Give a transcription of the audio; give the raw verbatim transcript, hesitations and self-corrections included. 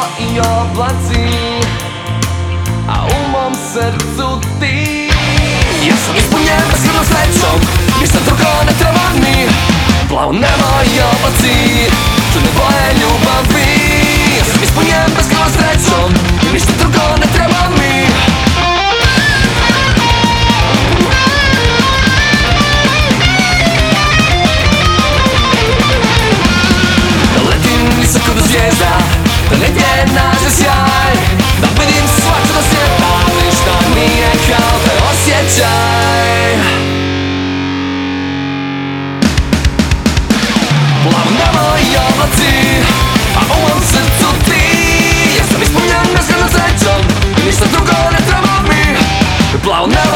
i oblaci, a u mom srcu ti. Ja sam ispunjen beskrajnom srećom, ništa drugo ne treba mi. Plavo nebo i oblaci, čudne boje ljubavi. Ja sam ispunjen beskrajnom srećom, ništa drugo ne treba mi. Da letim visoko do zvijezda, da negdje nađe sjaj, da vidim svaču do svijeta, ništa nije kao taj osjećaj. Plavo nebo i oblaci, a u mom srcu ti. Ja sam ispunjen beskrajnom srećom, ništa drugo ne treba mi. Plavo nebo